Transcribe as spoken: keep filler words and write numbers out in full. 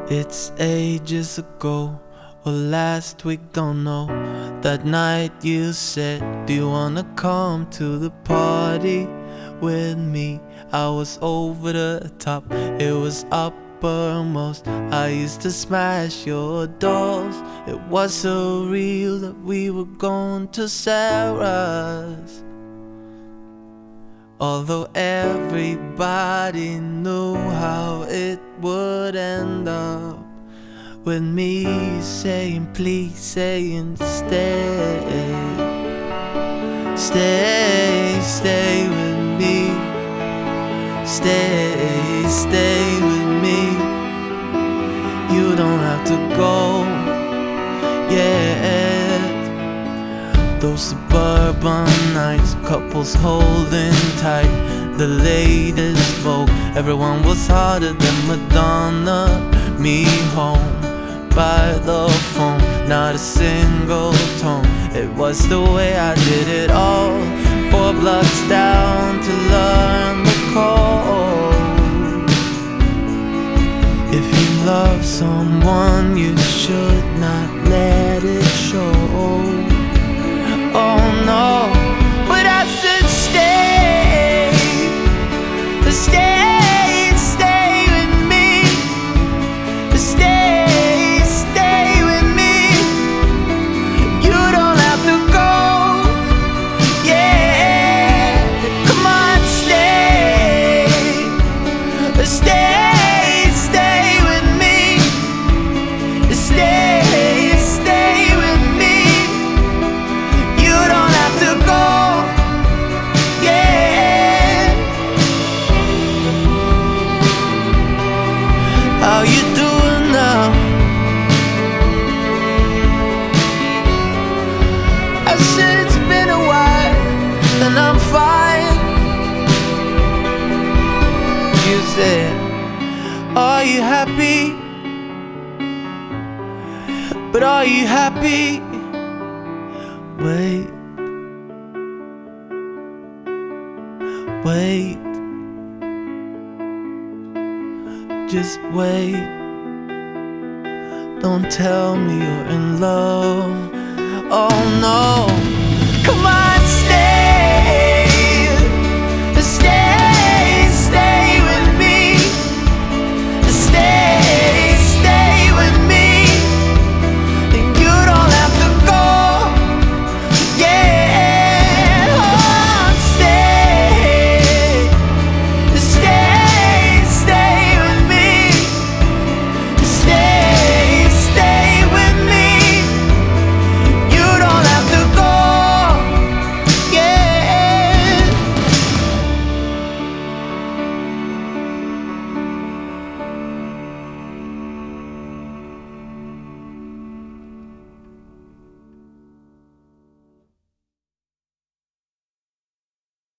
It's ages ago, or last week, don't know. That night you said, do you wanna come to the party with me? I was over the top, it was uppermost. I used to smash your dolls. It was so real that we were going to Sarah's. Although everybody knew how it would end up, with me saying please, saying stay, stay, stay with me, stay, stay with me. You don't have to go yet. Those suburban nights, couples holding tight, the latest Vogue. Everyone was harder than Madonna. Me home by the phone, not a single tone. It was the way I did it all. Four blocks down to learn the code. If you love someone, you should not let it show. Oh no, but I should stay, stay, stay with me, stay, stay with me. You don't have to go, yeah. Come on, stay, stay, stay with me, stay, stay with me. How you doing now? I said it's been a while, and I'm fine. You said, are you happy? But are you happy? Wait, wait. Just wait. Don't tell me you're in love. Oh no. Come on.